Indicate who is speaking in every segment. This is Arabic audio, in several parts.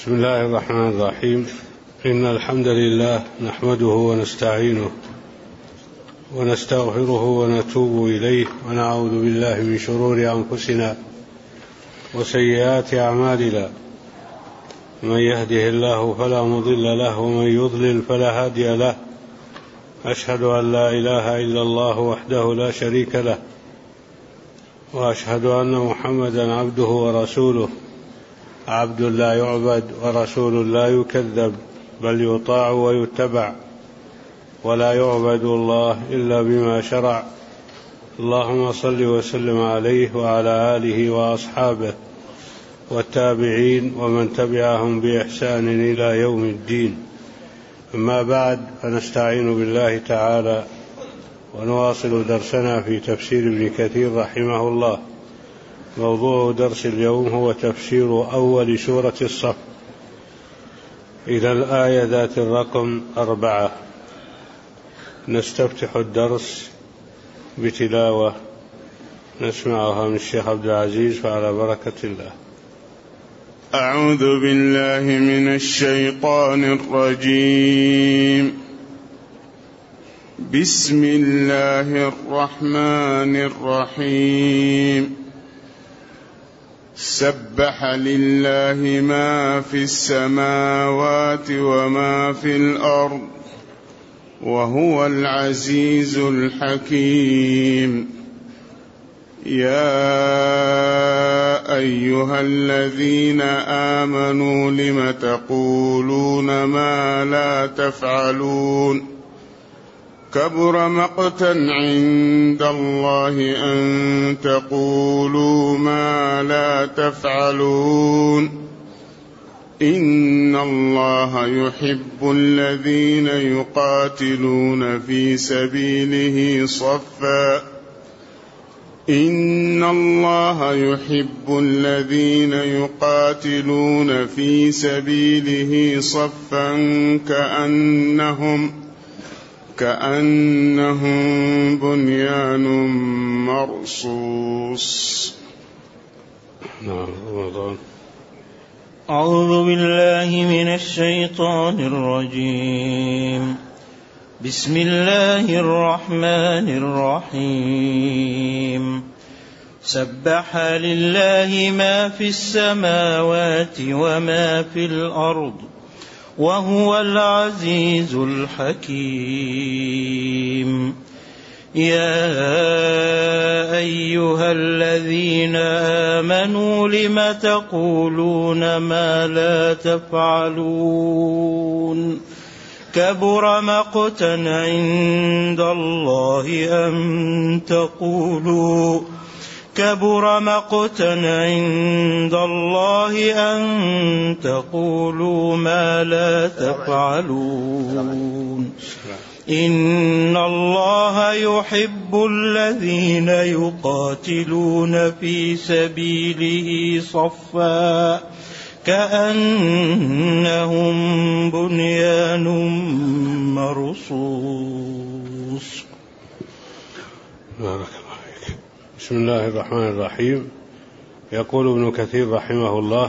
Speaker 1: بسم الله الرحمن الرحيم. إن الحمد لله نحمده ونستعينه ونستغفره ونتوب إليه ونعوذ بالله من شرور أنفسنا وسيئات أعمالنا، من يهده الله فلا مضل له ومن يضلل فلا هادي له. أشهد أن لا إله إلا الله وحده لا شريك له، وأشهد أن محمدا عبده ورسوله، عبد لا يعبد ورسول لا يكذب، بل يطاع ويتبع، ولا يعبد الله إلا بما شرع. اللهم صل وسلم عليه وعلى آله وأصحابه والتابعين ومن تبعهم بإحسان إلى يوم الدين. أما بعد، فنستعين بالله تعالى ونواصل درسنا في تفسير ابن كثير رحمه الله. موضوع درس اليوم هو تفسير أول سورة الصف إلى الآية ذات الرقم 4. نستفتح الدرس بتلاوة نسمعها من الشيخ عبد العزيز، فعلى بركة الله.
Speaker 2: أعوذ بالله من الشيطان الرجيم. بسم الله الرحمن الرحيم. سبح لله ما في السماوات وما في الأرض وهو العزيز الحكيم. يا أيها الذين آمنوا لم تقولون ما لا تفعلون؟ كبر مقتا عند الله أن تقولوا ما لا تفعلون. إن الله يحب الذين يقاتلون في سبيله صفا. إن الله يحب الذين يقاتلون في سبيله صفا كأنهم بنيان مرصوص.
Speaker 3: أعوذ بالله من الشيطان الرجيم. بسم الله الرحمن الرحيم. سبح لله ما في السماوات وما في الأرض وهو العزيز الحكيم. يا أيها الذين آمنوا لم تقولون ما لا تفعلون؟ كبر مقتا عند الله أن تقولوا ما لا تفعلون. إن الله يحب الذين يقاتلون في سبيله صفا كأنهم بنيان مرصوص.
Speaker 1: بسم الله الرحمن الرحيم. يقول ابن كثير رحمه الله: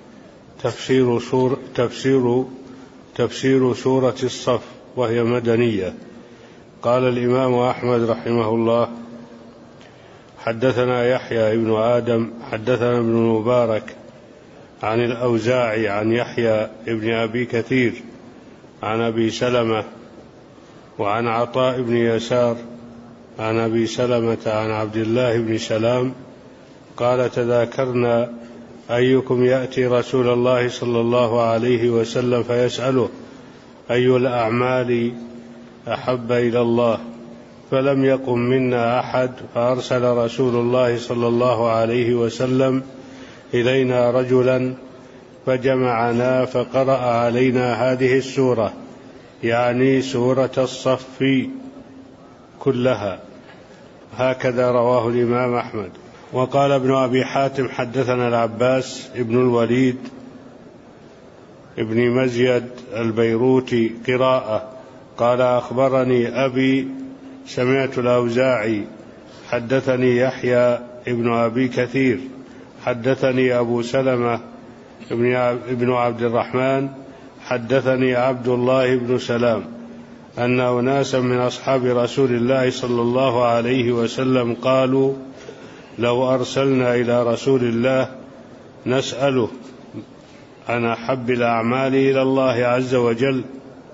Speaker 1: تفسير سورة الصف، وهي مدنية. قال الإمام أحمد رحمه الله: حدثنا يحيى ابن آدم حدثنا ابن المبارك عن الأوزاعي عن يحيى ابن أبي كثير عن أبي سلمة وعن عطاء بن يسار عن أبي سلمة عن عبد الله بن سلام قال: تذاكرنا أيكم يأتي رسول الله صلى الله عليه وسلم فيسأله أي الأعمال أحب إلى الله، فلم يقم منا أحد، فأرسل رسول الله صلى الله عليه وسلم إلينا رجلا فجمعنا فقرأ علينا هذه السورة، يعني سورة الصف كلها. هكذا رواه الإمام أحمد. وقال ابن أبي حاتم: حدثنا العباس ابن الوليد ابن مزيد البيروتي قراءة، قال: أخبرني أبي سمعت الأوزاعي حدثني يحيى ابن أبي كثير حدثني أبو سلمة ابن عبد الرحمن حدثني عبد الله بن سلام أن أناسا من أصحاب رسول الله صلى الله عليه وسلم قالوا لو أرسلنا إلى رسول الله نسأله عن أحب الأعمال إلى الله عز وجل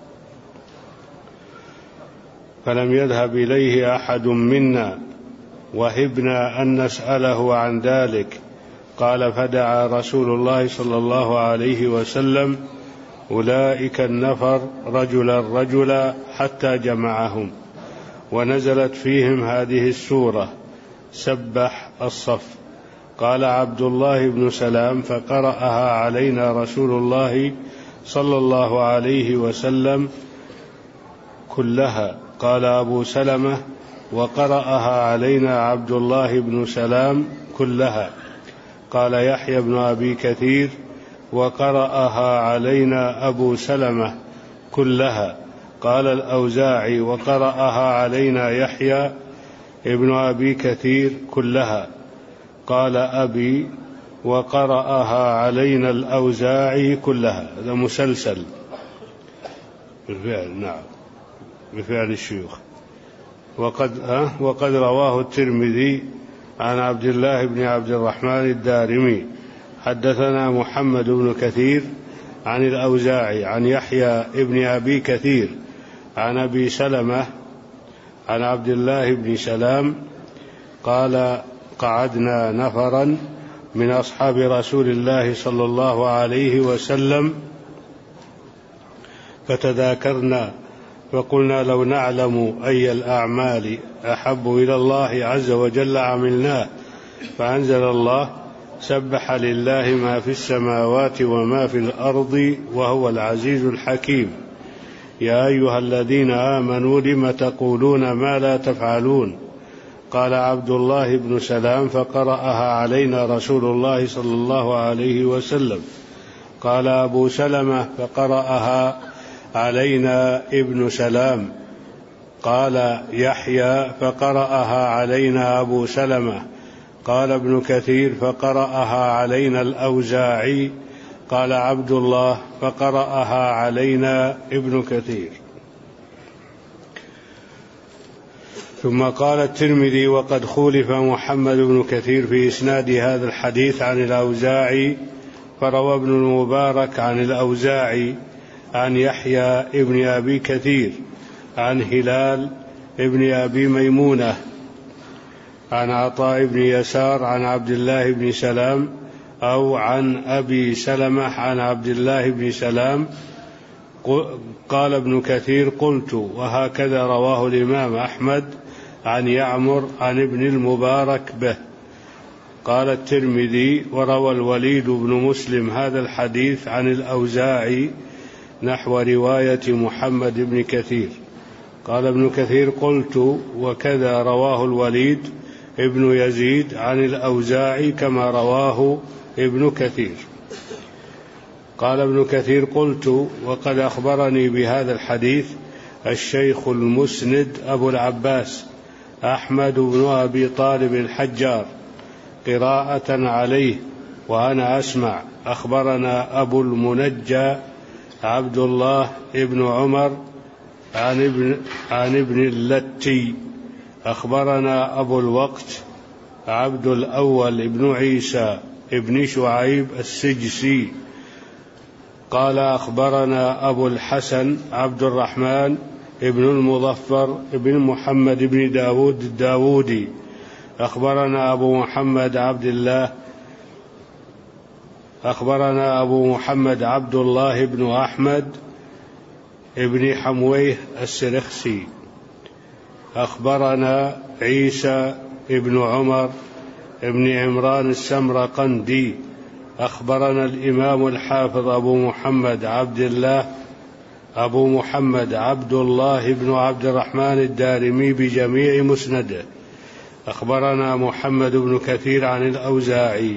Speaker 1: فلم يذهب إليه أحد منا وهبنا أن نسأله عن ذلك. قال فدعا رسول الله صلى الله عليه وسلم أولئك النفر رجلا رجلا حتى جمعهم، ونزلت فيهم هذه السورة سبح الصف. قال عبد الله بن سلام فقرأها علينا رسول الله صلى الله عليه وسلم كلها. قال أبو سلمة وقرأها علينا عبد الله بن سلام كلها. قال يحيى بن أبي كثير وقرأها علينا أبو سلمة كلها. قال الأوزاعي وقرأها علينا يحيى ابن أبي كثير كلها. قال أبي وقرأها علينا الأوزاعي كلها. هذا مسلسل بالفعل، نعم، بفعل الشيوخ. وقد رواه الترمذي عن عبد الله بن عبد الرحمن الدارمي حدثنا محمد بن كثير عن الأوزاعي عن يحيى ابن أبي كثير عن أبي سلمة عن عبد الله بن سلام قال قعدنا نفرا من أصحاب رسول الله صلى الله عليه وسلم فتذاكرنا فقلنا لو نعلم أي الأعمال أحب إلى الله عز وجل عملناه. فأنزل الله سبح لله ما في السماوات وما في الأرض وهو العزيز الحكيم. يا أيها الذين آمنوا لم تقولون ما لا تفعلون. قال عبد الله بن سلام فقرأها علينا رسول الله صلى الله عليه وسلم. قال أبو سلمة فقرأها علينا ابن سلام. قال يحيى فقرأها علينا أبو سلمة. قال ابن كثير فقرأها علينا الأوزاعي. قال عبد الله فقرأها علينا ابن كثير. ثم قال الترمذي وقد خولف محمد بن كثير في إسناد هذا الحديث عن الأوزاعي، فروى ابن المبارك عن الأوزاعي عن يحيى ابن أبي كثير عن هلال ابن أبي ميمونة عن عطاء بن يسار عن عبد الله بن سلام أو عن أبي سلمة عن عبد الله بن سلام. قال ابن كثير قلت وهكذا رواه الإمام أحمد عن يعمر عن ابن المبارك به. قال الترمذي وروى الوليد بن مسلم هذا الحديث عن الأوزاعي نحو رواية محمد بن كثير. قال ابن كثير قلت وكذا رواه الوليد ابن يزيد عن الأوزاعي كما رواه ابن كثير. قال ابن كثير قلت وقد أخبرني بهذا الحديث الشيخ المسند أبو العباس أحمد بن أبي طالب الحجار قراءة عليه وأنا أسمع. أخبرنا أبو المنجى عبد الله ابن عمر عن ابن اللتي. أخبرنا أبو الوقت عبد الأول ابن عيسى ابن شعيب السجسي. قال أخبرنا أبو الحسن عبد الرحمن ابن المظفر ابن محمد بن داود الداودي. أخبرنا أبو محمد عبد الله بن أحمد ابن حمويه السرخسي. أخبرنا عيسى ابن عمر ابن عمران السمرقندي. أخبرنا الإمام الحافظ أبو محمد عبد الله بن عبد الرحمن الدارمي بجميع مسنده. أخبرنا محمد بن كثير عن الأوزاعي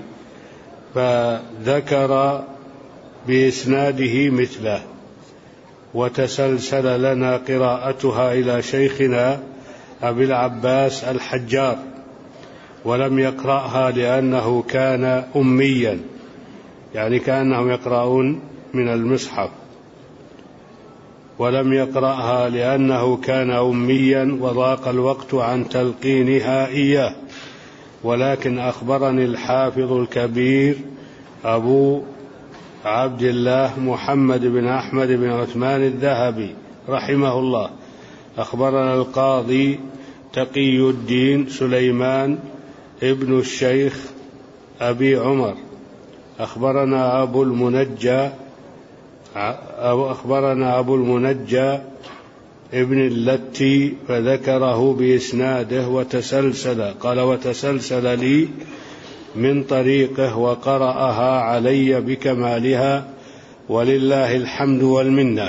Speaker 1: فذكر بإسناده مثله، وتسلسل لنا قراءتها إلى شيخنا أبي العباس الحجار، ولم يقرأها لأنه كان أميا يعني كأنهم يقرؤون من المصحف، ولم يقرأها لأنه كان أميا وضاق الوقت عن تلقينها إياه. ولكن أخبرني الحافظ الكبير أبو عبد الله محمد بن أحمد بن عثمان الذهبي رحمه الله، أخبرنا القاضي تقي الدين سليمان ابن الشيخ أبي عمر، أخبرنا أبو المنجى ابن اللتي فذكره بإسناده وتسلسل، قال وتسلسل لي من طريقه وقرأها علي بكمالها ولله الحمد والمنة.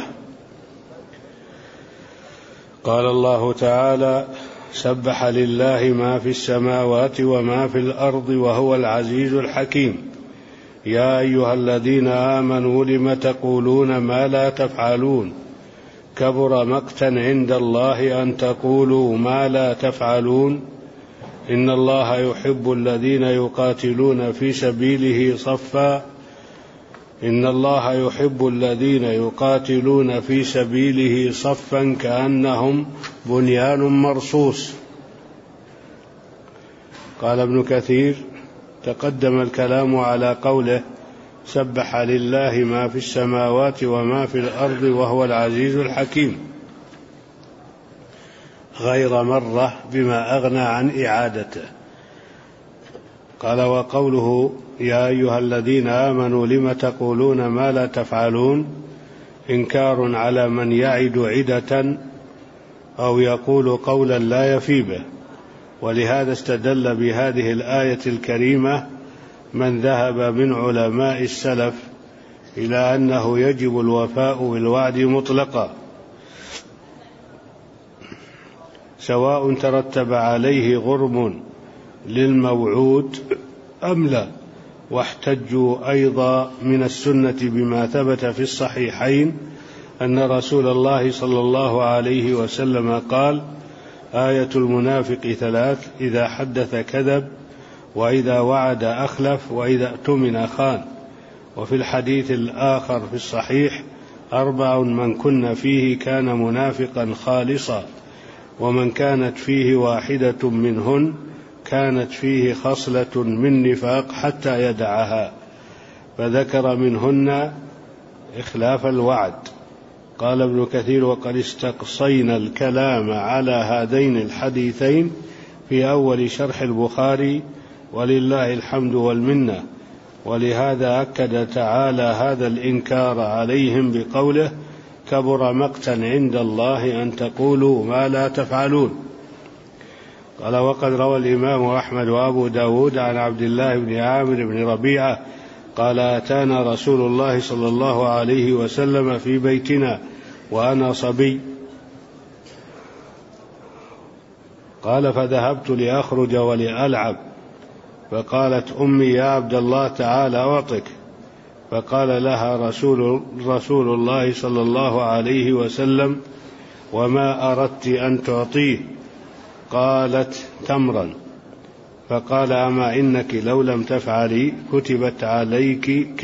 Speaker 1: قال الله تعالى: سبح لله ما في السماوات وما في الأرض وهو العزيز الحكيم. يا أيها الذين آمنوا لم تقولون ما لا تفعلون كبر مقتا عند الله أن تقولوا ما لا تفعلون إن الله يحب الذين يقاتلون في سبيله صفا كأنهم بنيان مرصوص. قال ابن كثير: تقدم الكلام على قوله سبح لله ما في السماوات وما في الأرض وهو العزيز الحكيم غير مرة بما أغنى عن إعادته. قال: وقوله يا أيها الذين آمنوا لم تقولون ما لا تفعلون إنكار على من يعد عدة أو يقول قولا لا يفي به. ولهذا استدل بهذه الآية الكريمة من ذهب من علماء السلف إلى أنه يجب الوفاء بالوعد مطلقا سواء ترتب عليه غرم للموعود أم لا. واحتجوا أيضا من السنة بما ثبت في الصحيحين أن رسول الله صلى الله عليه وسلم قال: آية المنافق 3: إذا حدث كذب وإذا وعد أخلف وإذا اؤتمن خان. وفي الحديث الآخر في الصحيح: 4 من كن فيه كان منافقا خالصا، ومن كانت فيه واحدة منهن كانت فيه خصلة من نفاق حتى يدعها، فذكر منهن إخلاف الوعد. قال ابن كثير: وقد استقصينا الكلام على هذين الحديثين في أول شرح البخاري ولله الحمد والمنة. ولهذا أكد تعالى هذا الإنكار عليهم بقوله: كبر مقتا عند الله أن تقولوا ما لا تفعلون. قال: وقد روى الإمام أحمد وأبو داود عن عبد الله بن عامر بن ربيعة قال: أتانا رسول الله صلى الله عليه وسلم في بيتنا وأنا صبي، قال: فذهبت لأخرج ولألعب، فقالت أمي: يا عبد الله تعال أعطك. فقال لها رسول الله صلى الله عليه وسلم: وما أردت أن تعطيه؟ قالت: تمرا. فقال: أما إنك لو لم تفعلي كتبت عليك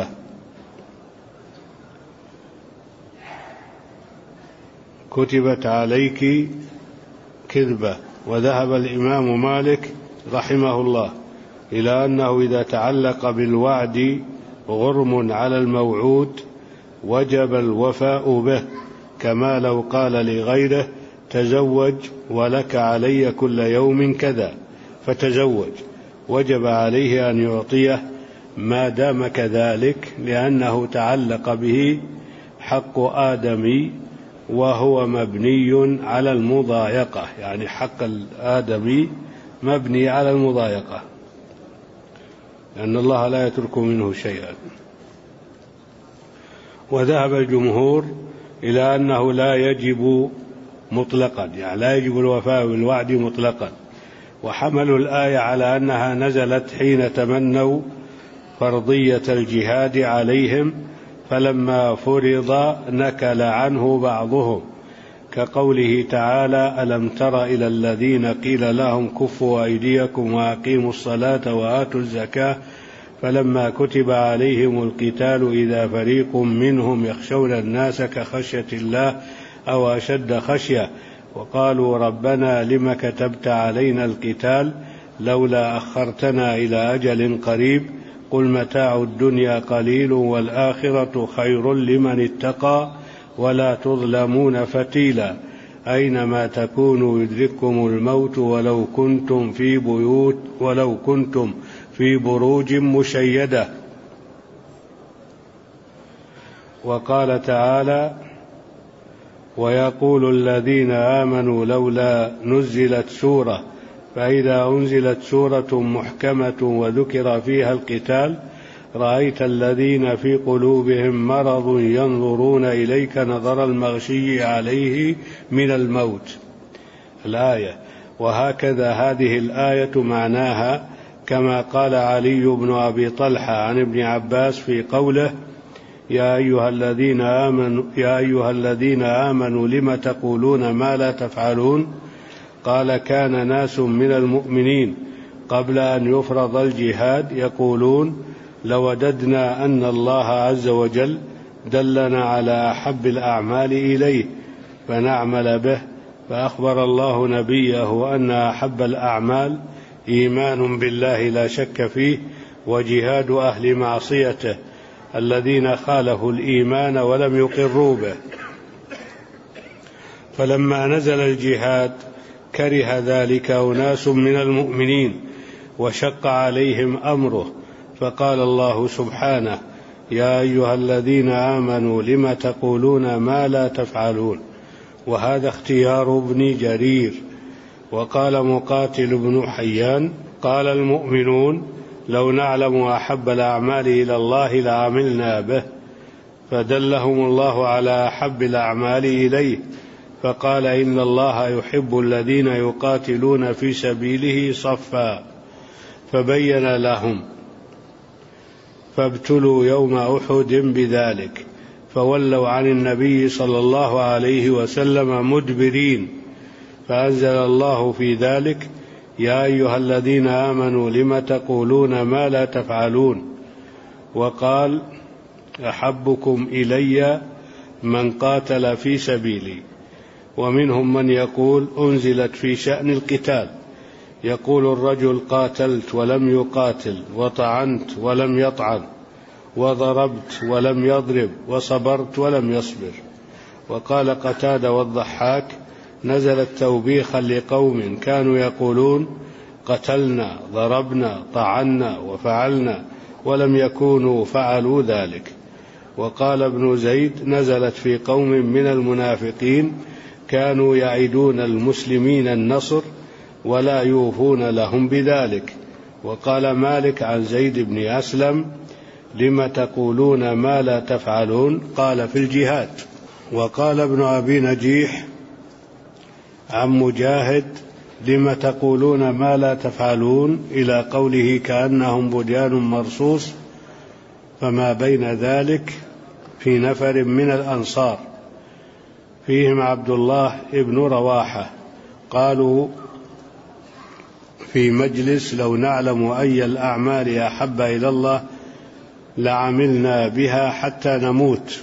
Speaker 1: كذبة. وذهب الإمام مالك رحمه الله إلى أنه إذا تعلق بالوعد غرم على الموعود وجب الوفاء به، كما لو قال لغيره: تزوج ولك علي كل يوم كذا، فتزوج، وجب عليه أن يعطيه ما دام كذلك، لأنه تعلق به حق آدمي وهو مبني على المضايقة، يعني حق الآدمي مبني على المضايقة، لأن الله لا يترك منه شيئا. وذهب الجمهور إلى أنه لا يجب مطلقا، يعني لا يجب الوفاء بالوعد مطلقا، وحملوا الآية على أنها نزلت حين تمنوا فرضية الجهاد عليهم، فلما فرض نكل عنه بعضهم، كقوله تعالى: ألم تر إلى الذين قيل لهم كفوا أيديكم وأقيموا الصلاة وآتوا الزكاة فلما كتب عليهم القتال إذا فريق منهم يخشون الناس كخشية الله أو أشد خشية وقالوا ربنا لم كتبت علينا القتال لولا أخرتنا إلى أجل قريب قل متاع الدنيا قليل والآخرة خير لمن اتقى ولا تظلمون فتيلا أينما تكونوا يدرككم الموت ولو كنتم في بروج مشيدة. وقال تعالى ويقول الذين آمنوا لولا نزلت سورة فإذا أنزلت سورة محكمة وذكر فيها القتال رأيت الذين في قلوبهم مرض ينظرون إليك نظر المغشي عليه من الموت الآية. وهكذا هذه الآية معناها كما قال علي بن أبي طلحة عن ابن عباس في قوله يا أيها الذين آمنوا لم تقولون ما لا تفعلون قال كان ناس من المؤمنين قبل أن يفرض الجهاد يقولون لوددنا أن الله عز وجل دلنا على أحب الأعمال إليه فنعمل به فأخبر الله نبيه أن أحب الأعمال إيمان بالله لا شك فيه وجهاد أهل معصيته الذين خالفوا الإيمان ولم يقروا به. فلما نزل الجهاد كره ذلك أناس من المؤمنين وشق عليهم أمره فقال الله سبحانه يا أيها الذين آمنوا لم تقولون ما لا تفعلون. وهذا اختيار ابن جرير. وقال مقاتل بن حيان قال المؤمنون لو نعلم أحب الأعمال إلى الله لعملنا به فدلهم الله على أحب الأعمال إليه فقال إن الله يحب الذين يقاتلون في سبيله صفا فبين لهم فابتلوا يوم أحد بذلك فولوا عن النبي صلى الله عليه وسلم مدبرين فأنزل الله في ذلك يا أيها الذين آمنوا لم تقولون ما لا تفعلون. وقال أحبكم إلي من قاتل في سبيلي. ومنهم من يقول أنزلت في شأن القتال يقول الرجل قاتلت ولم يقاتل وطعنت ولم يطعن وضربت ولم يضرب وصبرت ولم يصبر. وقال قتادة والضحاك نزلت توبيخا لقوم كانوا يقولون قتلنا ضربنا طعنا وفعلنا ولم يكونوا فعلوا ذلك. وقال ابن زيد نزلت في قوم من المنافقين كانوا يعدون المسلمين النصر ولا يوفون لهم بذلك. وقال مالك عن زيد بن أسلم لم تقولون ما لا تفعلون قال في الجهاد. وقال ابن أبي نجيح عن مجاهد لم تقولون ما لا تفعلون إلى قوله كأنهم بنيان مرصوص فما بين ذلك في نفر من الأنصار فيهم عبد الله ابن رواحة قالوا في مجلس لو نعلم أي الأعمال أحب إلى الله لعملنا بها حتى نموت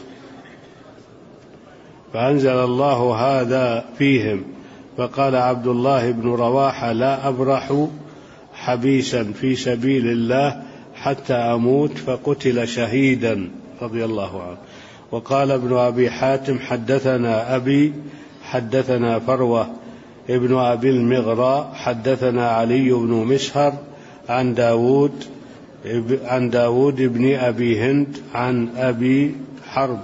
Speaker 1: فأنزل الله هذا فيهم فقال عبد الله بن رواحة لا أبرح حبيسا في سبيل الله حتى أموت فقتل شهيدا رضي الله عنه. وقال ابن أبي حاتم حدثنا أبي حدثنا فروة ابن أبي المغراء حدثنا علي بن مسهر عن داود بن أبي هند عن أبي حرب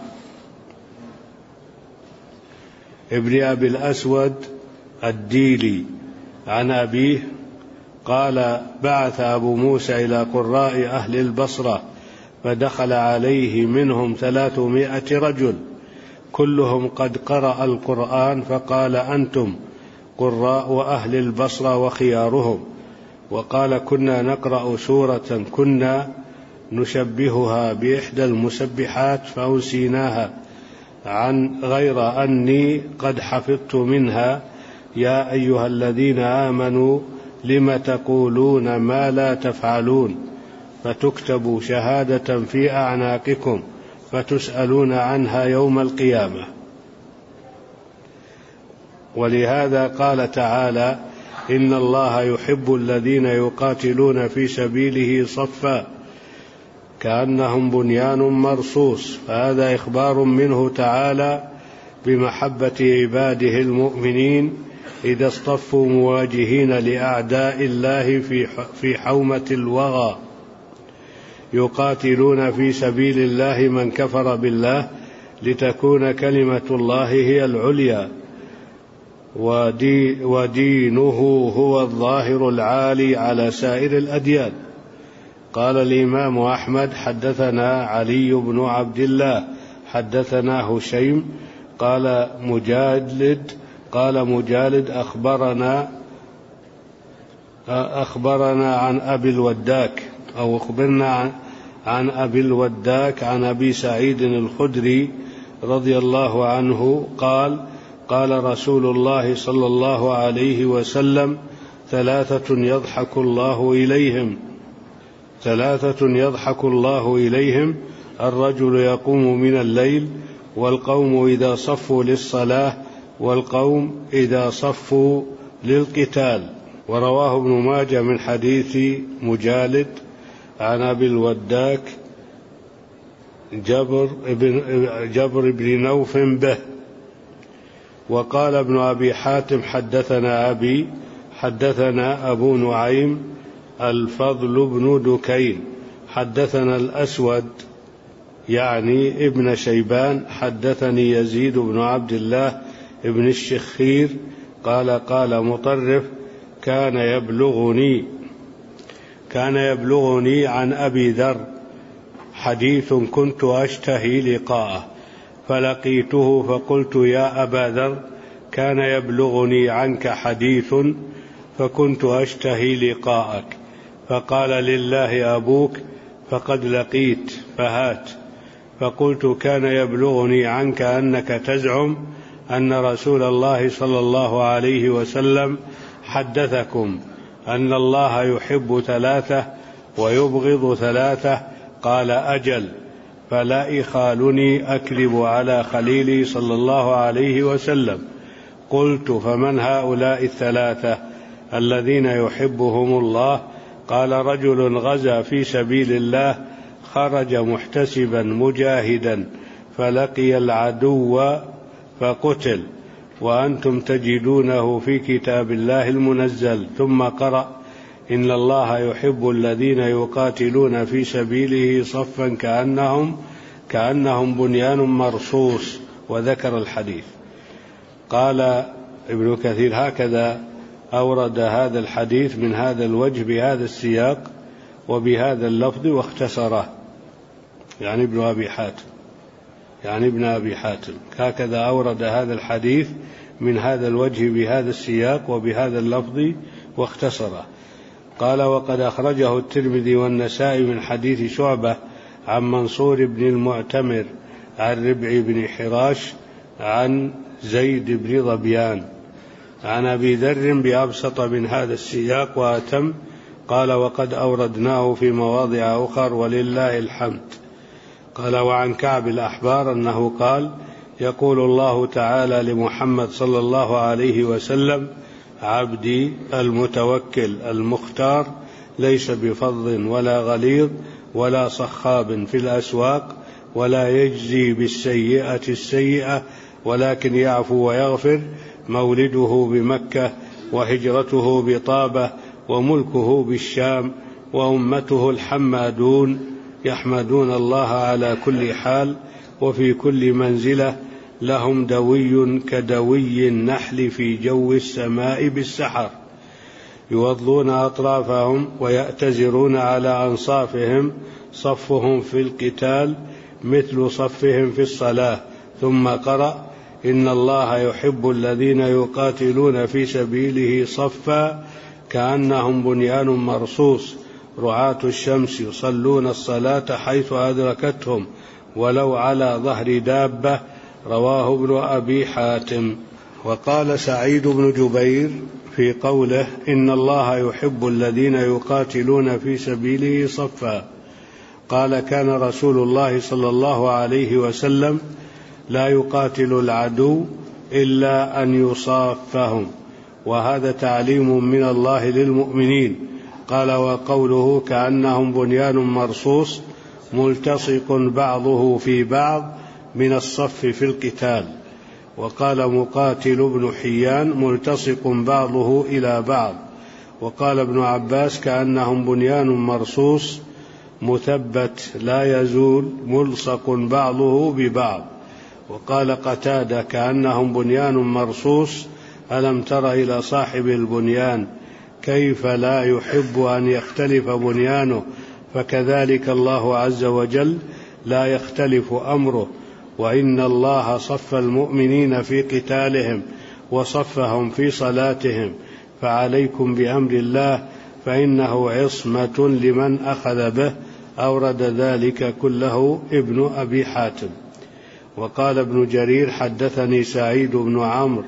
Speaker 1: ابن أبي الأسود الديلي عن أبيه قال بعث أبو موسى إلى قراء أهل البصرة فدخل عليه منهم 300 رجل كلهم قد قرأ القرآن فقال أنتم قراء أهل البصرة وخيارهم. وقال كنا نقرأ سورة كنا نشبهها بإحدى المسبحات فأنسيناها عن غير أني قد حفظت منها يا أيها الذين آمنوا لم تقولون ما لا تفعلون فتكتب شهادة في أعناقكم فتسألون عنها يوم القيامة. ولهذا قال تعالى: إن الله يحب الذين يقاتلون في سبيله صفا كأنهم بنيان مرصوص. فهذا إخبار منه تعالى بمحبة عباده المؤمنين إذا اصطفوا مواجهين لأعداء الله في حومة الوغى، يقاتلون في سبيل الله من كفر بالله لتكون كلمة الله هي العليا ودينه هو الظاهر العالي على سائر الأديان. قال الإمام أحمد: حدثنا علي بن عبد الله حدثنا هشيم قال مجالد أخبرنا عن أبي الوداك، أو أخبرنا عن أبي الوداك عن أبي سعيد الخدري رضي الله عنه قال: قال رسول الله صلى الله عليه وسلم: ثلاثة يضحك الله إليهم: الرجل يقوم من الليل، والقوم إذا صفوا للصلاة، والقوم إذا صفوا للقتال. ورواه ابن ماجه من حديث مجالد عن أبي الوداك جبر بن نوف به. وقال ابن أبي حاتم: حدثنا أبو نعيم الفضل بن دكين حدثنا الأسود يعني ابن شيبان حدثني يزيد بن عبد الله ابن الشخير قال مطرف: كان يبلغني عن أبي ذر حديث كنت أشتهي لقاءه، فلقيته فقلت: يا أبا ذر، كان يبلغني عنك حديث فكنت أشتهي لقاءك. فقال: لله أبوك، فقد لقيت فهات. فقلت: كان يبلغني عنك أنك تزعم أن رسول الله صلى الله عليه وسلم حدثكم أن الله يحب ثلاثة ويبغض ثلاثة. قال: أجل، فلا إخالني أكذب على خليلي صلى الله عليه وسلم. قلت: فمن هؤلاء الثلاثة الذين يحبهم الله؟ قال: رجل غزا في سبيل الله، خرج محتسبا مجاهدا، فلقي العدو فقتل، وأنتم تجدونه في كتاب الله المنزل. ثم قرأ: إن الله يحب الذين يقاتلون في سبيله صفا كأنهم بنيان مرصوص، وذكر الحديث. قال ابن كثير: هكذا أورد هذا الحديث من هذا الوجه بهذا السياق وبهذا اللفظ واختصره، يعني ابن أبي حاتم هكذا أورد هذا الحديث من هذا الوجه بهذا السياق وبهذا اللفظ واختصره. قال: وقد أخرجه الترمذي والنسائي من حديث شعبة عن منصور بن المعتمر عن ربع بن حراش عن زيد بن ظبيان عن أبي ذر بأبسط من هذا السياق وأتم. قال: وقد أوردناه في مواضع أخر ولله الحمد. قال: وعن كعب الأحبار أنه قال: يقول الله تعالى لمحمد صلى الله عليه وسلم: عبدي المتوكل المختار ليس بفظ ولا غليظ ولا صخاب في الأسواق، ولا يجزي بالسيئة السيئة، ولكن يعفو ويغفر، مولده بمكة، وهجرته بطابة، وملكه بالشام، وأمته الحمادون يحمدون الله على كل حال وفي كل منزلة، لهم دوي كدوي النحل في جو السماء بالسحر، يوضون أطرافهم ويأتزرون على أنصافهم، صفهم في القتال مثل صفهم في الصلاة. ثم قرأ: إن الله يحب الذين يقاتلون في سبيله صفا كأنهم بنيان مرصوص، رعاة الشمس يصلون الصلاة حيث أدركتهم ولو على ظهر دابة. رواه ابن أبي حاتم. وقال سعيد بن جبير في قوله إن الله يحب الذين يقاتلون في سبيله صفا، قال كان رسول الله صلى الله عليه وسلم لا يقاتل العدو إلا أن يصافهم، وهذا تعليم من الله للمؤمنين. قال وقوله كأنهم بنيان مرصوص ملتصق بعضه في بعض من الصف في القتال. وقال مقاتل بن حيان ملتصق بعضه إلى بعض. وقال ابن عباس كأنهم بنيان مرصوص مثبت لا يزول ملصق بعضه ببعض. وقال قتادة كأنهم بنيان مرصوص ألم تر إلى صاحب البنيان كيف لا يحب أن يختلف بنيانه، فكذلك الله عز وجل لا يختلف أمره، وإن الله صف المؤمنين في قتالهم وصفهم في صلاتهم، فعليكم بأمر الله فإنه عصمة لمن أخذ به. أورد ذلك كله ابن أبي حاتم. وقال ابن جرير حدثني سعيد بن عمرو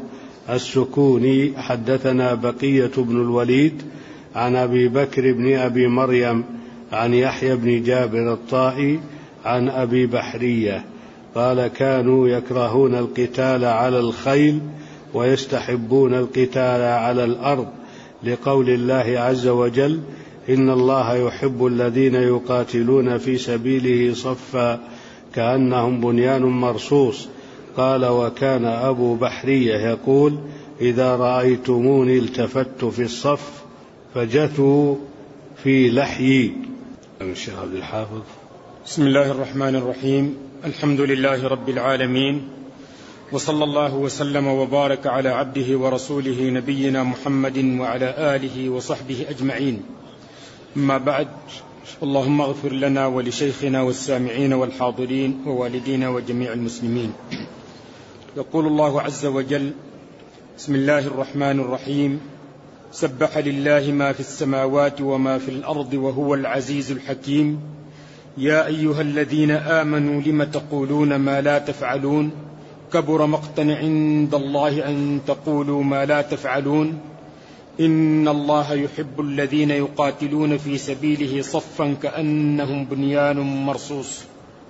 Speaker 1: السكوني حدثنا بقية بن الوليد عن أبي بكر بن أبي مريم عن يحيى بن جابر الطائي عن أبي بحرية قال كانوا يكرهون القتال على الخيل ويستحبون القتال على الأرض، لقول الله عز وجل إن الله يحب الذين يقاتلون في سبيله صفا كأنهم بنيان مرصوص. قال وكان أبو بحرية يقول إذا رأيتموني التفت في الصف فجثوا في لحيي. الشيخ عبد الحافظ.
Speaker 4: بسم الله الرحمن الرحيم. الحمد لله رب العالمين، وصلى الله وسلم وبارك على عبده ورسوله نبينا محمد وعلى آله وصحبه أجمعين. أما بعد، اللهم اغفر لنا ولشيخنا والسامعين والحاضرين ووالدينا وجميع المسلمين. يقول الله عز وجل: بسم الله الرحمن الرحيم. سبح لله ما في السماوات وما في الأرض وهو العزيز الحكيم. يا أيها الذين آمنوا لم تقولون ما لا تفعلون كبر مقتا عند الله أن تقولوا ما لا تفعلون إن الله يحب الذين يقاتلون في سبيله صفا كأنهم بنيان مرصوص.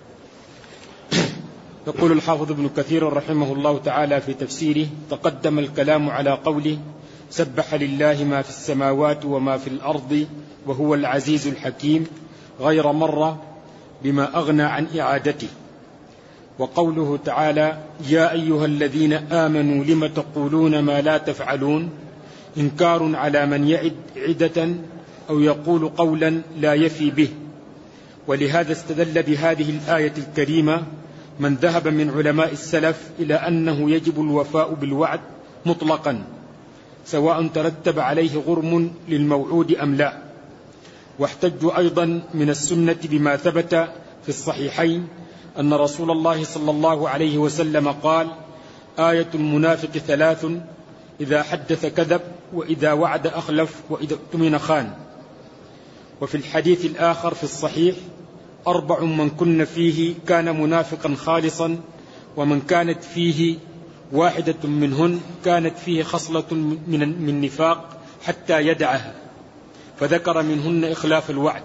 Speaker 4: يقول الحافظ ابن كثير رحمه الله تعالى في تفسيره: تقدم الكلام على قوله سبح لله ما في السماوات وما في الأرض وهو العزيز الحكيم غير مرة بما أغنى عن إعادته. وقوله تعالى يا أيها الذين آمنوا لم تقولون ما لا تفعلون إنكار على من يعد عدة أو يقول قولا لا يفي به. ولهذا استدل بهذه الآية الكريمة من ذهب من علماء السلف إلى أنه يجب الوفاء بالوعد مطلقا سواء ترتب عليه غرم للموعود أم لا. واحتجوا أيضا من السنة بما ثبت في الصحيحين أن رسول الله صلى الله عليه وسلم قال آية المنافق 3: إذا حدث كذب وإذا وعد أخلف وإذا اؤتمن خان. وفي الحديث الآخر في الصحيح 4 من كن فيه كان منافقا خالصا، ومن كانت فيه واحدة منهن كانت فيه خصلة من نفاق حتى يدعها، فذكر منهن إخلاف الوعد.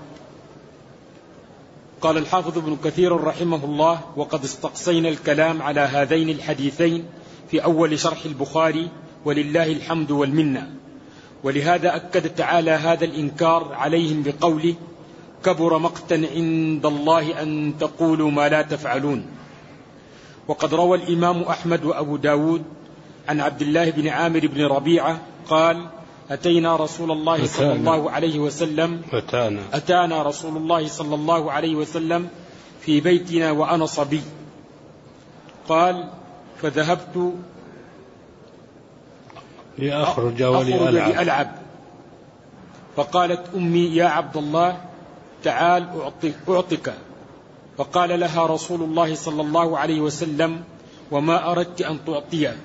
Speaker 4: قال الحافظ ابن كثير رحمه الله: وقد استقصينا الكلام على هذين الحديثين في أول شرح البخاري ولله الحمد والمنة. ولهذا أكد تعالى هذا الإنكار عليهم بقوله كبر مقتا عند الله أن تقولوا ما لا تفعلون. وقد روى الإمام أحمد وأبو داود عن عبد الله بن عامر بن ربيعة قال أتينا رسول الله صلى الله عليه وسلم أتانا رسول الله صلى الله عليه وسلم في بيتنا وأنا صبي. قال فذهبت
Speaker 1: لأخرج ولألعب،
Speaker 4: فقالت أمي يا عبد الله تعال أعطك. فقال لها رسول الله صلى الله عليه وسلم وما أردت أن تعطيه؟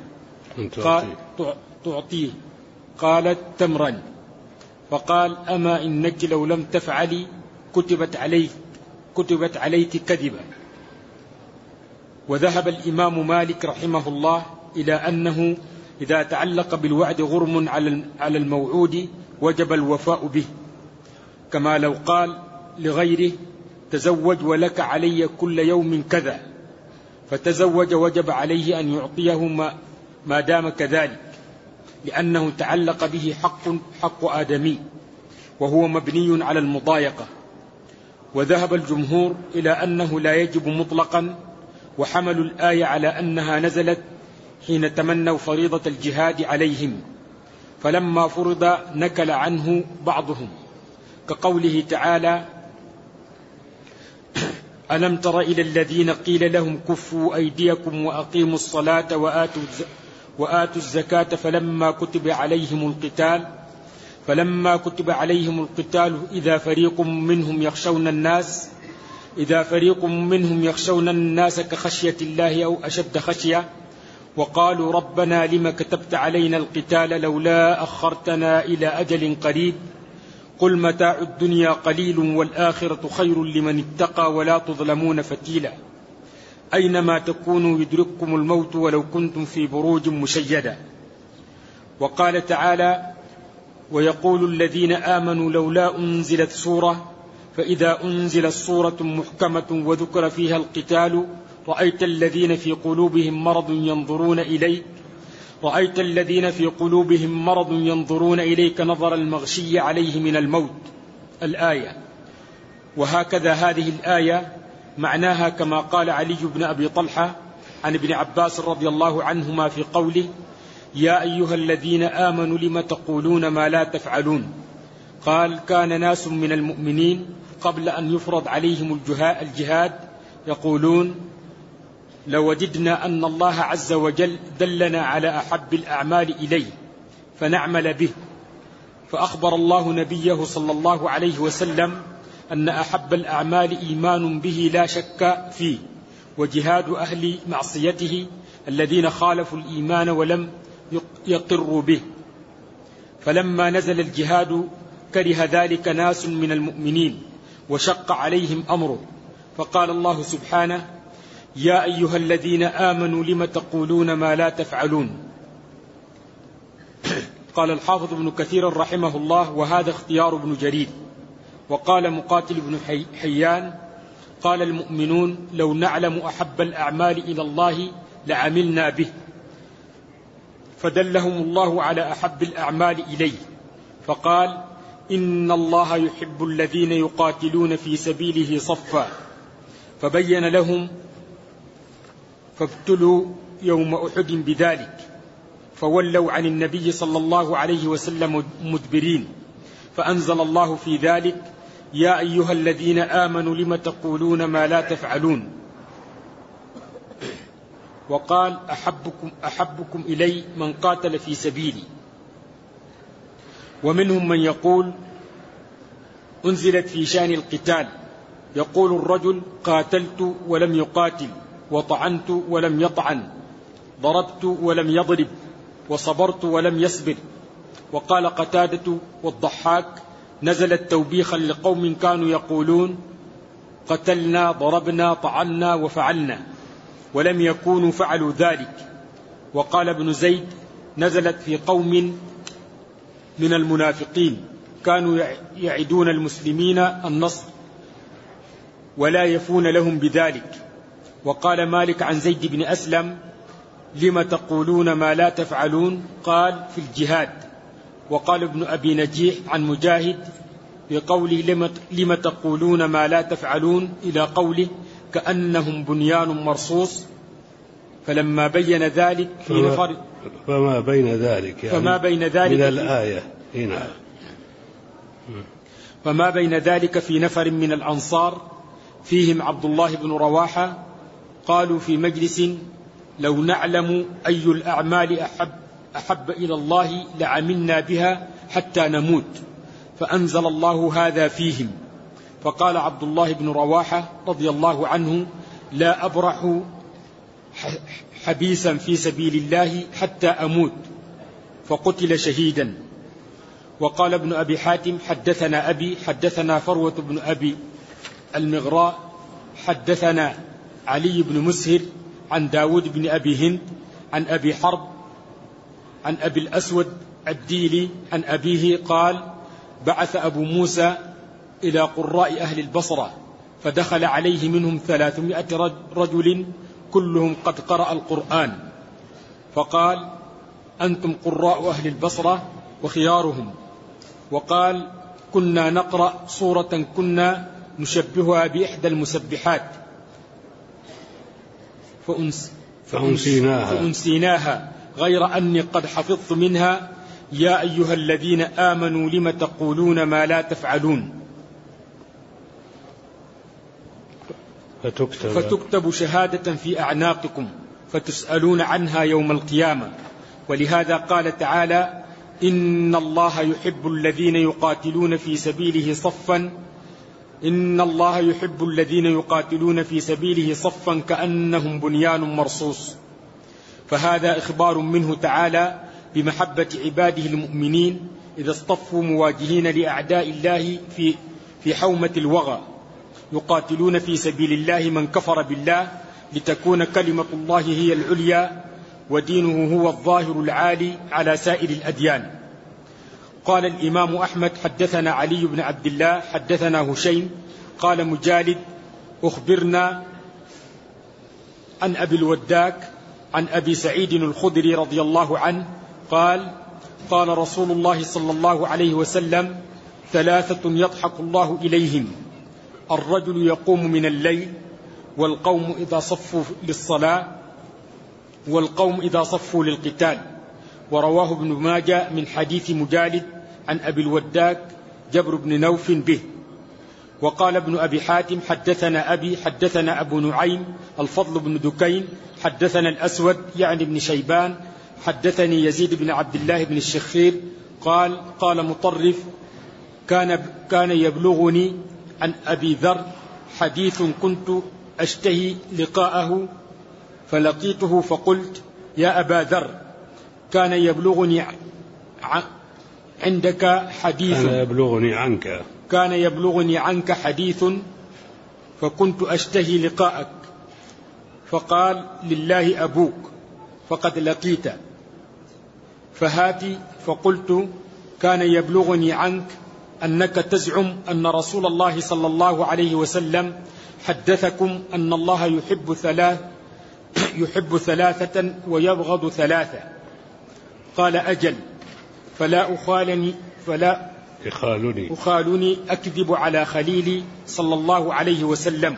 Speaker 4: تعطيه. قالت تمرا. فقال أما إنك لو لم تفعلي كتبت عليك كذبا. وذهب الإمام مالك رحمه الله إلى أنه إذا تعلق بالوعد غرم على الموعود وجب الوفاء به، كما لو قال لغيره تزوج ولك علي كل يوم كذا، فتزوج وجب عليه أن يعطيه ما دام كذلك، لأنه تعلق به حق آدمي وهو مبني على المضايقة. وذهب الجمهور إلى أنه لا يجب مطلقا، وحملوا الآية على أنها نزلت حين تمنوا فريضة الجهاد عليهم، فلما فرض نكل عنه بعضهم، كقوله تعالى: ألم تر إلى الذين قيل لهم كفوا أيديكم وأقيموا الصلاة وآتوا الزكاة فلما كتب عليهم القتال إذا فريق منهم يخشون الناس كخشية الله أو أشد خشية، وقالوا ربنا لم كتبت علينا القتال لولا أخرتنا إلى أجل قريب قل متاع الدنيا قليل والآخرة خير لمن اتقى ولا تظلمون فتيلا أينما تكونوا يدرككم الموت ولو كنتم في بروج مشيدة. وقال تعالى: ويقول الذين آمنوا لولا أنزلت سورة، فإذا أنزلت سورة محكمة وذكر فيها القتال رأيت الذين في قلوبهم مرض ينظرون إليك نظر المغشي عليه من الموت، الآية. وهكذا هذه الآية معناها كما قال علي بن أبي طلحة عن ابن عباس رضي الله عنهما في قوله: يا أيها الذين آمنوا لم تقولون ما لا تفعلون؟ قال: كان ناس من المؤمنين قبل أن يفرض عليهم الجهاد يقولون: لوجدنا أن الله عز وجل دلنا على أحب الأعمال إليه فنعمل به، فأخبر الله نبيه صلى الله عليه وسلم أن أحب الأعمال إيمان به لا شك فيه، وجهاد أهل معصيته الذين خالفوا الإيمان ولم يقروا به. فلما نزل الجهاد كره ذلك ناس من المؤمنين وشق عليهم أمره، فقال الله سبحانه: يا أيها الذين آمنوا لم تقولون ما لا تفعلون. قال الحافظ ابن كثير رحمه الله: وهذا اختيار ابن جرير. وقال مقاتل بن حيان: قال المؤمنون لو نعلم أحب الأعمال إلى الله لعملنا به، فدلهم الله على أحب الأعمال إليه، فقال: إن الله يحب الذين يقاتلون في سبيله صفا، فبين لهم فابتلوا يوم أحد بذلك، فولوا عن النبي صلى الله عليه وسلم مدبرين، فأنزل الله في ذلك: يا أيها الذين آمنوا لم تقولون ما لا تفعلون. وقال: أحبكم إلي من قاتل في سبيلي. ومنهم من يقول أنزلت في شأن القتال، يقول الرجل: قاتلت ولم يقاتل، وطعنت ولم يطعن، ضربت ولم يضرب، وصبرت ولم يصبر. وقال قتادة والضحاك: نزلت توبيخا لقوم كانوا يقولون قتلنا ضربنا طعنا وفعلنا، ولم يكونوا فعلوا ذلك. وقال ابن زيد: نزلت في قوم من المنافقين كانوا يعدون المسلمين النصر ولا يفون لهم بذلك. وقال مالك عن زيد بن أسلم: لم تقولون ما لا تفعلون؟ قال: في الجهاد. وقال ابن أبي نجيح عن مجاهد بقوله: لم تقولون ما لا تفعلون، إلى قوله: كأنهم بنيان مرصوص. فلما بين ذلك في نفر
Speaker 1: فما بين ذلك يعني
Speaker 4: فما بين ذلك
Speaker 1: من الآية هنا
Speaker 4: فما بين ذلك في نفر من الأنصار فيهم عبد الله بن رواحة قالوا في مجلس: لو نعلم أي الأعمال أحب إلى الله لعملنا بها حتى نموت، فأنزل الله هذا فيهم. فقال عبد الله بن رواحة رضي الله عنه: لا أبرح حبيسا في سبيل الله حتى أموت، فقتل شهيدا. وقال ابن أبي حاتم: حدثنا أبي، حدثنا فروة بن أبي المغراء، حدثنا علي بن مسهر عن داود بن أبي هند عن أبي حرب عن أبي الأسود الديلي عن أبيه قال: بعث أبو موسى إلى قراء أهل البصرة فدخل عليه منهم 300 رجل كلهم قد قرأ القرآن، فقال: أنتم قراء أهل البصرة وخيارهم. وقال: كنا نقرأ صورة كنا نشبهها بإحدى المسبحات فأنسيناها غير أني قد حفظت منها: يا أيها الذين آمنوا لم تقولون ما لا تفعلون. فتكتب شهادة في أعناقكم فتسألون عنها يوم القيامة. ولهذا قال تعالى: إن الله يحب الذين يقاتلون في سبيله صفا كأنهم بنيان مرصوص. فهذا إخبار منه تعالى بمحبة عباده المؤمنين إذا اصطفوا مواجهين لأعداء الله في حومة الوغى، يقاتلون في سبيل الله من كفر بالله لتكون كلمة الله هي العليا ودينه هو الظاهر العالي على سائر الأديان. قال الإمام أحمد: حدثنا علي بن عبد الله حدثنا هشيم قال مجالد: أخبرنا عن أبي الوداك عن أبي سعيد الخدري رضي الله عنه قال: قال رسول الله صلى الله عليه وسلم: 3 يضحك الله إليهم: الرجل يقوم من الليل، والقوم إذا صفوا للقتال. ورواه ابن ماجه من حديث مجالد عن أبي الوداك جبر بن نوف به. وقال ابن أبي حاتم: حدثنا أبي حدثنا أبو نعيم الفضل بن دكين حدثنا الأسود يعني بن شيبان حدثني يزيد بن عبد الله بن الشخير قال مطرف: كان يبلغني عن أبي ذر حديث كنت أشتهي لقاءه فلقيته فقلت: يا أبا ذر، كان يبلغني عنك حديث فكنت أشتهي لقاءك. فقال: لله أبوك فقد لقيت. فهاتي. فقلت: كان يبلغني عنك أنك تزعم أن رسول الله صلى الله عليه وسلم حدثكم أن الله يحب 3 ويبغض 3. قال: أجل، فلا أخالني أكذب على خليلي صلى الله عليه وسلم.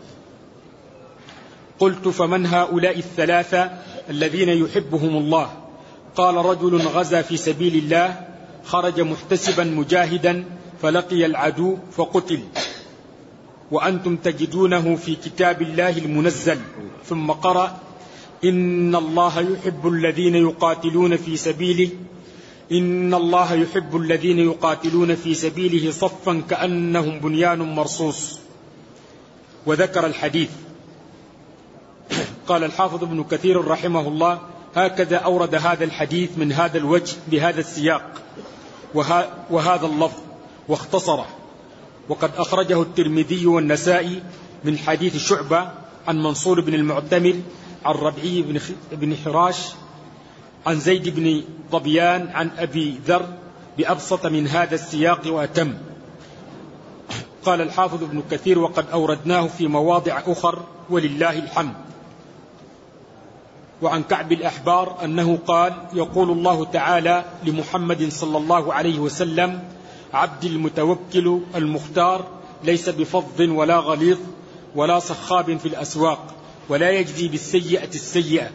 Speaker 4: قلت: فمن هؤلاء 3 الذين يحبهم الله؟ قال: رجل غزا في سبيل الله خرج محتسبا مجاهدا فلقي العدو فقتل، وأنتم تجدونه في كتاب الله المنزل. ثم قرأ: إن الله يحب الذين يقاتلون في سبيله صفا كأنهم بنيان مرصوص. وذكر الحديث. قال الحافظ ابن كثير رحمه الله: هكذا أورد هذا الحديث من هذا الوجه بهذا السياق وهذا اللفظ واختصره. وقد أخرجه الترمذي والنسائي من حديث شعبة عن منصور بن المعتمر عن ربعي بن حراش عن زيد بن ظبيان عن أبي ذر بأبسط من هذا السياق وأتم. قال الحافظ ابن كثير: وقد أوردناه في مواضع أخر ولله الحمد. وعن كعب الأحبار أنه قال: يقول الله تعالى لمحمد صلى الله عليه وسلم: عبد المتوكل المختار ليس بفظ ولا غليظ ولا صخاب في الأسواق، ولا يجزي بالسيئة السيئة،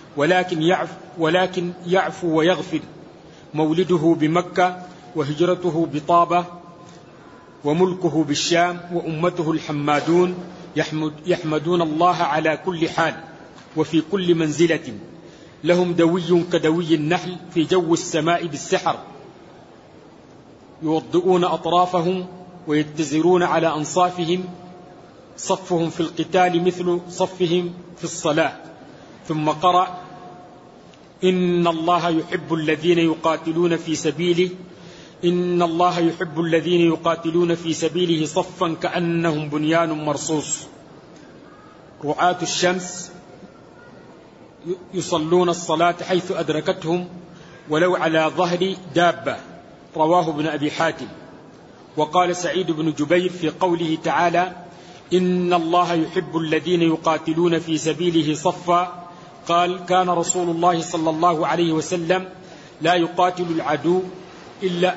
Speaker 4: ولكن يعفو ويغفر. مولده بمكة وهجرته بطابة وملكه بالشام، وأمته الحمادون يحمدون الله على كل حال وفي كل منزلة. لهم دوي كدوي النحل في جو السماء بالسحر، يوضئون أطرافهم ويتزرون على أنصافهم، صفهم في القتال مثل صفهم في الصلاة. ثم قرأ: إن الله يحب الذين يقاتلون في سبيله صفا كأنهم بنيان مرصوص. رعاة الشمس يصلون الصلاة حيث أدركتهم ولو على ظهر دابة، رواه ابن أبي حاتم. وقال سعيد بن جبير في قوله تعالى: إن الله يحب الذين يقاتلون في سبيله صفا، قال: كان رسول الله صلى الله عليه وسلم لا يقاتل العدو إلا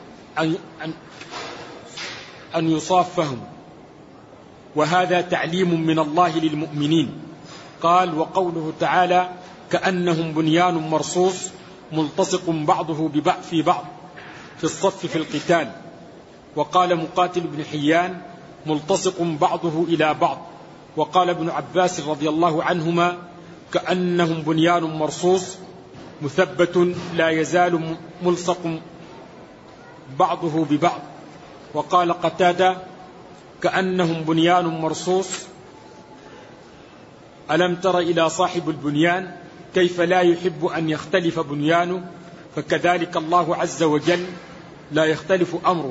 Speaker 4: أن يصافهم، وهذا تعليم من الله للمؤمنين. قال: وقوله تعالى: كأنهم بنيان مرصوص ملتصق بعضه ببعض في بعض في الصف في القتال. وقال مقاتل بن حيان: ملتصق بعضه إلى بعض. وقال ابن عباس رضي الله عنهما: كأنهم بنيان مرصوص مثبت لا يزال ملصق بعضه ببعض. وقال قتادة: كأنهم بنيان مرصوص ألم تر إلى صاحب البنيان كيف لا يحب أن يختلف بنيانه، فكذلك الله عز وجل لا يختلف أمره.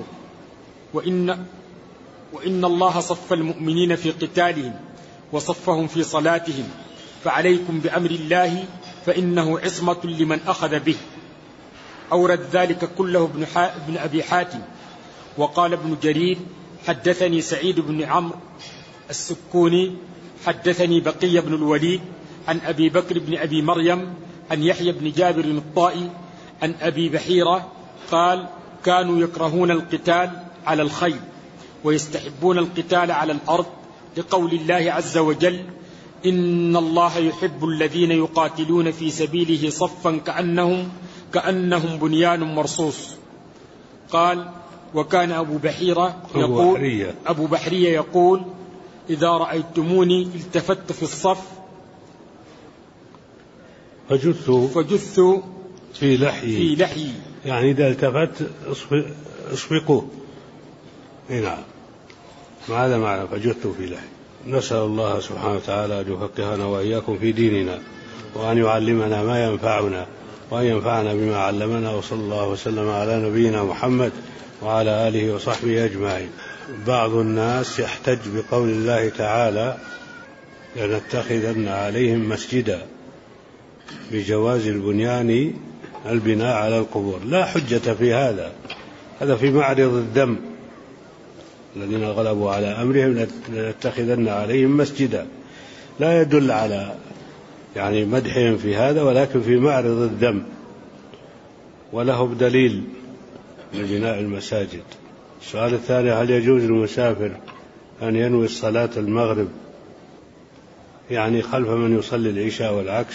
Speaker 4: وإن الله صف المؤمنين في قتالهم وصفهم في صلاتهم، فعليكم بأمر الله فإنه عصمة لمن أخذ به. أورد ذلك كله ابن أبي حاتم. وقال ابن جرير: حدثني سعيد بن عمرو السكوني حدثني بقية بن الوليد عن أبي بكر بن أبي مريم عن يحيى بن جابر الطائي عن أبي بحيرة قال: كانوا يكرهون القتال على الخيل ويستحبون القتال على الأرض، لقول الله عز وجل: إن الله يحب الذين يقاتلون في سبيله صفا كأنهم بنيان مرصوص. قال: وكان أبو بحرية يقول: إذا رأيتموني التفت في الصف فجثت
Speaker 1: في لحيي، يعني إذا التفت اصفقوه. نعم، هذا معنى فجثت في لحيي. نسأل الله سبحانه وتعالى أن يفقهنا وإياكم في ديننا، وأن يعلمنا ما ينفعنا، وأن ينفعنا بما علمنا. وصلى الله وسلم على نبينا محمد وعلى آله وصحبه أجمعين. بعض الناس يحتج بقول الله تعالى: لنتخذن عليهم مسجدا، بجواز البناء على القبور. لا حجة في هذا في معرض الذم. الذين غلبوا على أمرهم لنتخذن عليهم مسجدا، لا يدل على يعني مدحهم في هذا، ولكن في معرض الذم، وله بدليل لبناء المساجد. السؤال الثاني: هل يجوز للمسافر أن ينوي الصلاة المغرب يعني خلف من يصلي العشاء والعكس،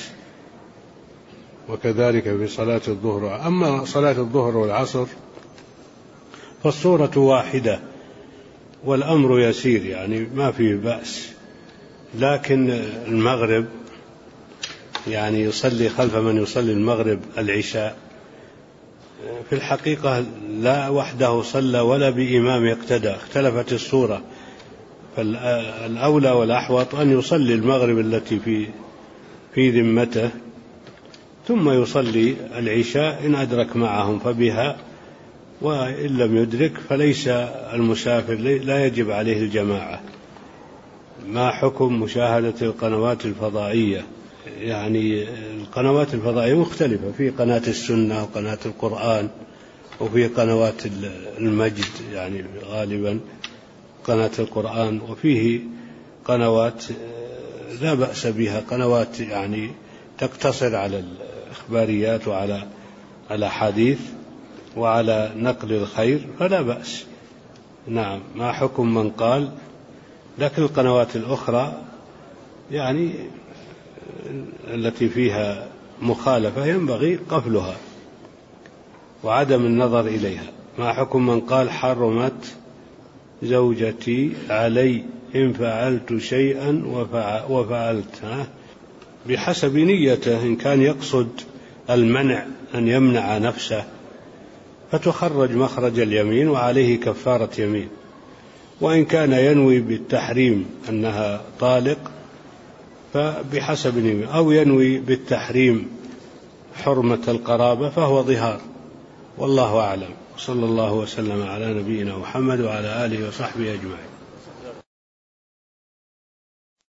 Speaker 1: وكذلك في صلاة الظهر؟ أما صلاة الظهر والعصر فالصورة واحدة والأمر يسير، يعني ما فيه بأس. لكن المغرب يعني يصلي خلف من يصلي المغرب العشاء، في الحقيقة لا وحده صلى ولا بإمام يقتدى، اختلفت الصورة. فالأولى والأحوط أن يصلي المغرب التي في ذمته، ثم يصلي العشاء إن أدرك معهم فبها، وإن لم يدرك فليس المسافر لا يجب عليه الجماعة. ما حكم مشاهدة القنوات الفضائية؟ يعني القنوات الفضائية مختلفة، في قناة السنة وقناة القرآن، وفي قنوات المجد يعني غالبا قناة القرآن، وفيه قنوات لا بأس بها، قنوات يعني تقتصر على الإخباريات وعلى الأحاديث وعلى نقل الخير، فلا بأس. نعم. ما حكم من قال لكن القنوات الأخرى يعني التي فيها مخالفة ينبغي قفلها وعدم النظر إليها؟ ما حكم من قال: حرمت زوجتي علي إن فعلت شيئا وفعلت؟ بحسب نيته، إن كان يقصد المنع أن يمنع نفسه فتخرج مخرج اليمين وعليه كفارة يمين. وإن كان ينوي بالتحريم أنها طالق فبحسب نيته، أو ينوي بالتحريم حرمة القرابة فهو ظهار، والله أعلم. صلى الله وسلم على نبينا محمد وعلى آله وصحبه أجمعين.